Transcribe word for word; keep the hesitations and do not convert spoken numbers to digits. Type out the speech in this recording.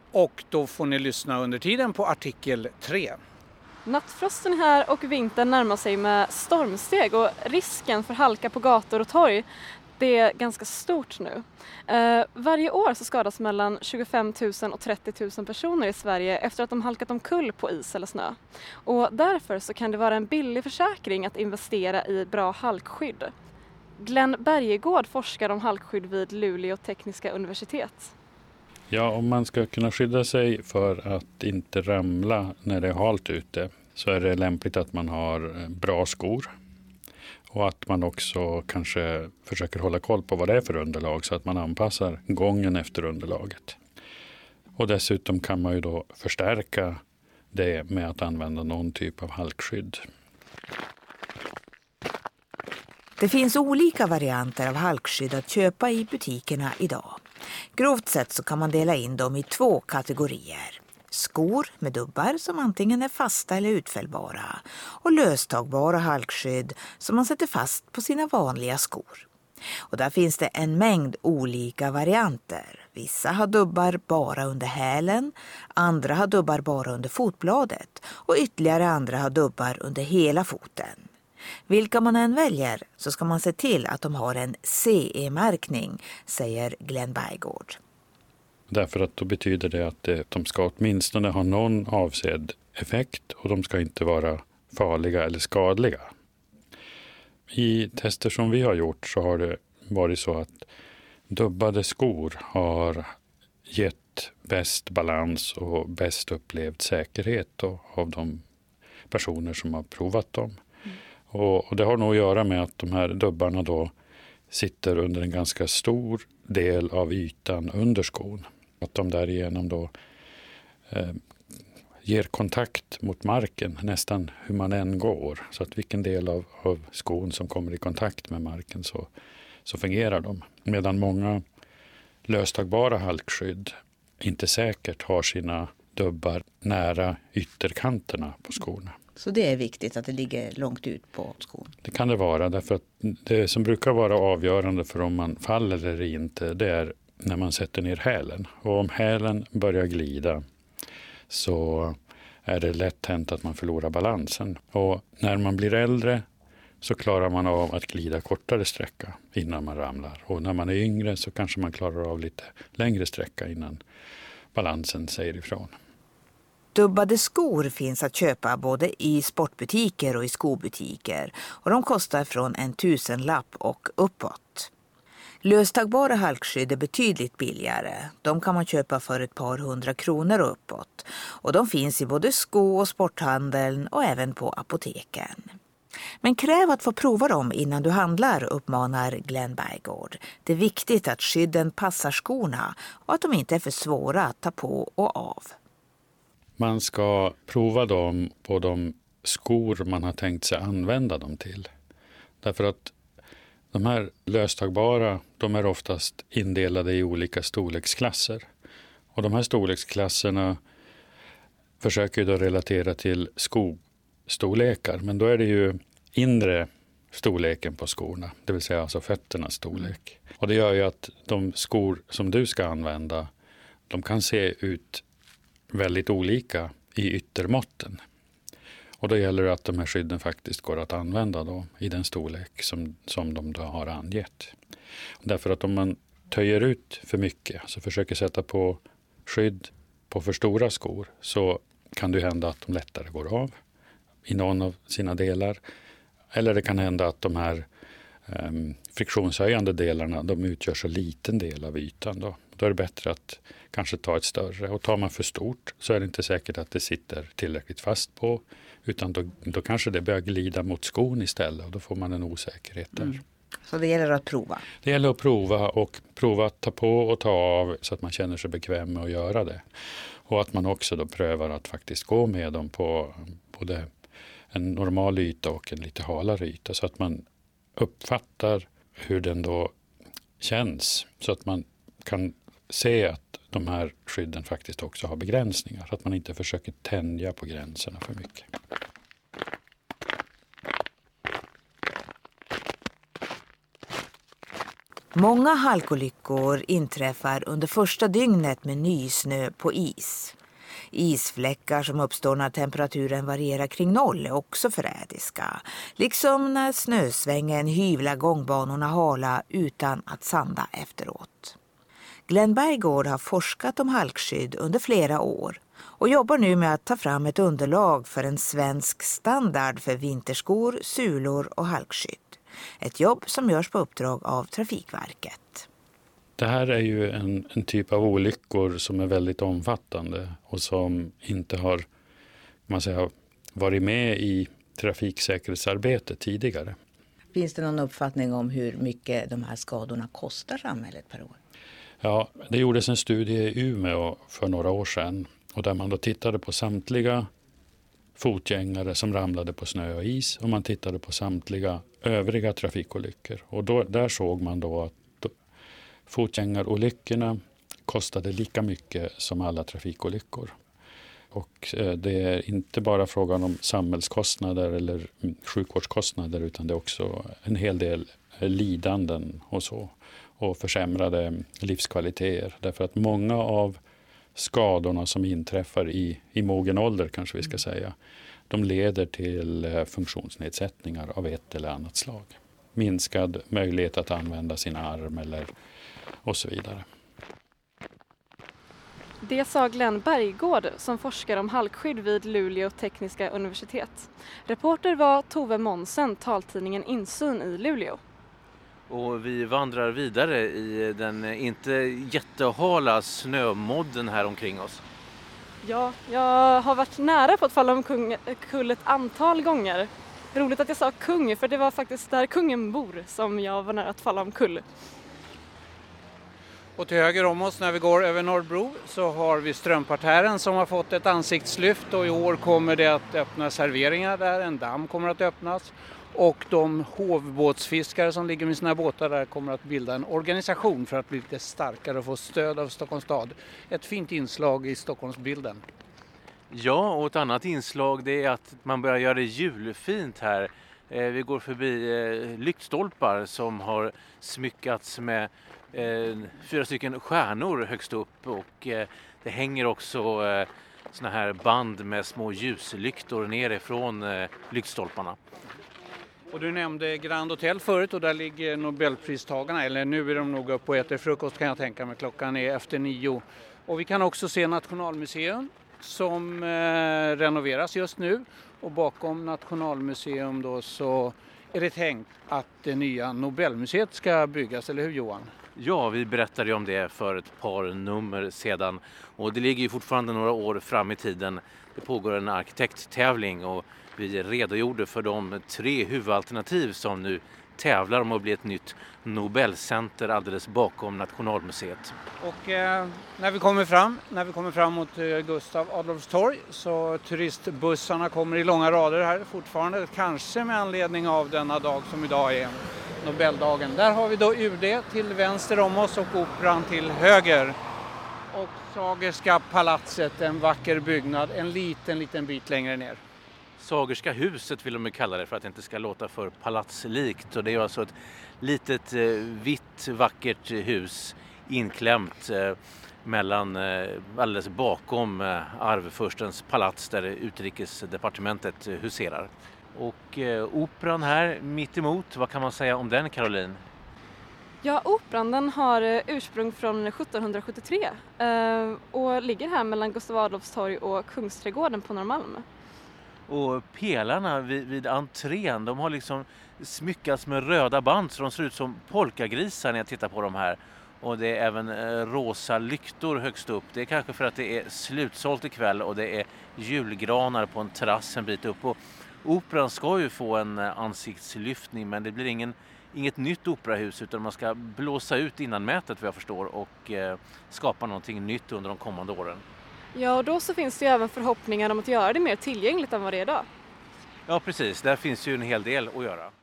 Och då får ni lyssna under tiden på artikel tre. Nattfrosten är här och vintern närmar sig med stormsteg och risken för halka på gator och torg, det är ganska stort nu. Eh, varje år så skadas mellan tjugofem tusen och trettio tusen personer i Sverige efter att de halkat omkull på is eller snö. Och därför så kan det vara en billig försäkring att investera i bra halkskydd. Glenn Bergegård forskar om halkskydd vid Luleå tekniska universitet. Ja, om man ska kunna skydda sig för att inte ramla när det är halt ute så är det lämpligt att man har bra skor. Och att man också kanske försöker hålla koll på vad det är för underlag så att man anpassar gången efter underlaget. Och dessutom kan man ju då förstärka det med att använda någon typ av halkskydd. Det finns olika varianter av halkskydd att köpa i butikerna idag. Grovt sett så kan man dela in dem i två kategorier. Skor med dubbar som antingen är fasta eller utfällbara och löstagbara halkskydd som man sätter fast på sina vanliga skor. Och där finns det en mängd olika varianter. Vissa har dubbar bara under hälen, andra har dubbar bara under fotbladet och ytterligare andra har dubbar under hela foten. Vilka man än väljer så ska man se till att de har en C E-märkning, säger Glenn Bergegård. Därför att då betyder det att de ska åtminstone ha någon avsedd effekt och de ska inte vara farliga eller skadliga. I tester som vi har gjort så har det varit så att dubbade skor har gett bäst balans och bäst upplevd säkerhet då, av de personer som har provat dem. Mm. Och, och det har nog att göra med att de här dubbarna då sitter under en ganska stor del av ytan under skon. Att de därigenom då eh, ger kontakt mot marken nästan hur man än går. Så att vilken del av, av skon som kommer i kontakt med marken så, så fungerar de. Medan många löstagbara halkskydd inte säkert har sina dubbar nära ytterkanterna på skorna. Så det är viktigt att det ligger långt ut på skon? Det kan det vara, därför att det som brukar vara avgörande för om man faller eller inte, det är när man sätter ner hälen. Och om hälen börjar glida så är det lätt hänt att man förlorar balansen. Och när man blir äldre så klarar man av att glida kortare sträcka innan man ramlar. Och när man är yngre så kanske man klarar av lite längre sträcka innan balansen säger ifrån. Dubbade skor finns att köpa både i sportbutiker och i skobutiker. Och de kostar från en tusenlapp och uppåt. Löstagbara halkskydd är betydligt billigare. De kan man köpa för ett par hundra kronor och uppåt. Och de finns i både sko- och sporthandeln och även på apoteken. Men kräv att få prova dem innan du handlar, uppmanar Glenn Bergegård. Det är viktigt att skydden passar skorna och att de inte är för svåra att ta på och av. Man ska prova dem på de skor man har tänkt sig använda dem till. Därför att de här löstagbara, de är oftast indelade i olika storleksklasser. Och de här storleksklasserna försöker då relatera till skostorlekar. Men då är det ju inre storleken på skorna, det vill säga alltså fötternas storlek. Och det gör ju att de skor som du ska använda, de kan se ut väldigt olika i yttermåtten. Och då gäller det att de här skydden faktiskt går att använda då i den storlek som, som de då har angett. Därför att om man töjer ut för mycket, så försöker sätta på skydd på för stora skor, så kan det hända att de lättare går av i någon av sina delar. Eller det kan hända att de här um, friktionshöjande delarna, de utgör så liten del av ytan då. Då är det bättre att kanske ta ett större. Och tar man för stort så är det inte säkert att det sitter tillräckligt fast på. Utan då, då kanske det börjar glida mot skon istället. Och då får man en osäkerhet där. Mm. Så det gäller att prova? Det gäller att prova och prova att ta på och ta av så att man känner sig bekväm med att göra det. Och att man också då prövar att faktiskt gå med dem på både en normal yta och en lite halare yta. Så att man uppfattar hur den då känns. Så att man kan se att de här skydden faktiskt också har begränsningar. Så att man inte försöker tänja på gränserna för mycket. Många halkolyckor inträffar under första dygnet med nysnö på is. Isfläckar som uppstår när temperaturen varierar kring noll är också förrädiska. Liksom när snösvängen hyvlar gångbanorna hala utan att sanda efteråt. Glenn Berggård har forskat om halkskydd under flera år och jobbar nu med att ta fram ett underlag för en svensk standard för vinterskor, sulor och halkskydd. Ett jobb som görs på uppdrag av Trafikverket. Det här är ju en, en typ av olyckor som är väldigt omfattande och som inte har, kan man säga, varit med i trafiksäkerhetsarbetet tidigare. Finns det någon uppfattning om hur mycket de här skadorna kostar samhället per år? Ja, det gjordes en studie i Umeå för några år sedan och där man då tittade på samtliga fotgängare som ramlade på snö och is och man tittade på samtliga övriga trafikolyckor. Och då, där såg man då att fotgängarolyckorna kostade lika mycket som alla trafikolyckor. Och det är inte bara frågan om samhällskostnader eller sjukvårdskostnader utan det är också en hel del lidanden och så. Och försämrade livskvaliteter. Därför att många av skadorna som inträffar i, i mogen ålder kanske vi ska säga, de leder till funktionsnedsättningar av ett eller annat slag. Minskad möjlighet att använda sin arm eller och så vidare. Det sa Glenn Berggård som forskar om halkskydd vid Luleå tekniska universitet. Reporter var Tove Monsen, taltidningen Insyn i Luleå. Och vi vandrar vidare i den inte jättehala snömodden här omkring oss. Ja, jag har varit nära på att falla omkull ett antal gånger. Roligt att jag sa kung, för det var faktiskt där kungen bor som jag var nära att falla omkull. Och till höger om oss när vi går över Norrbro så har vi Strömparterren som har fått ett ansiktslyft och i år kommer det att öppna serveringar där, en damm kommer att öppnas. Och de hovbåtsfiskare som ligger med sina båtar där kommer att bilda en organisation för att bli lite starkare och få stöd av Stockholms stad. Ett fint inslag i Stockholmsbilden. Ja, och ett annat inslag det är att man börjar göra det julfint här. Eh, vi går förbi eh, lyktstolpar som har smyckats med eh, fyra stycken stjärnor högst upp. Och eh, det hänger också eh, såna här band med små ljuslyktor nerifrån eh, lyktstolparna. Och du nämnde Grand Hotel förut och där ligger Nobelpristagarna, eller nu är de nog upp och äter frukost kan jag tänka mig, klockan är efter nio. Och vi kan också se Nationalmuseum som eh, renoveras just nu och bakom Nationalmuseum då så är det tänkt att det nya Nobelmuseet ska byggas, eller hur Johan? Ja, vi berättade ju om det för ett par nummer sedan och det ligger ju fortfarande några år fram i tiden. Det pågår en arkitekttävling och vi redogjorde för de tre huvudalternativ som nu tävlar om att bli ett nytt Nobelcenter alldeles bakom Nationalmuseet. Och eh, när vi kommer fram, när vi kommer fram mot eh, Gustav Adolfs torg så turistbussarna kommer i långa rader här fortfarande, kanske med anledning av denna dag som idag är Nobeldagen. Där har vi då U D till vänster om oss och Operan till höger. Och Sagerska palatset, en vacker byggnad, en liten, liten bit längre ner. Sagerska huset vill de kalla det för att det inte ska låta för palatslikt. Och det är alltså ett litet eh, vitt vackert hus inklämt eh, mellan eh, alldeles bakom eh, arvfurstens palats där utrikesdepartementet eh, huserar. Och eh, operan här mitt emot, vad kan man säga om den, Caroline? Ja, operan den har eh, ursprung från sjuttonhundrasjuttiotre eh, och ligger här mellan Gustav Adolfs torg och Kungsträdgården på Norrmalm. Och pelarna vid, vid entrén, de har liksom smyckats med röda band så de ser ut som polkagrisar när jag tittar på dem här. Och det är även eh, rosa lyktor högst upp. Det är kanske för att det är slutsålt ikväll och det är julgranar på en terrass en bit upp. Och operan ska ju få en eh, ansiktslyftning men det blir ingen, inget nytt operahus utan man ska blåsa ut innanmätet vad jag förstår och eh, skapa någonting nytt under de kommande åren. Ja, och då så finns det ju även förhoppningar om att göra det mer tillgängligt än vad det är idag. Ja, precis. Där finns ju en hel del att göra.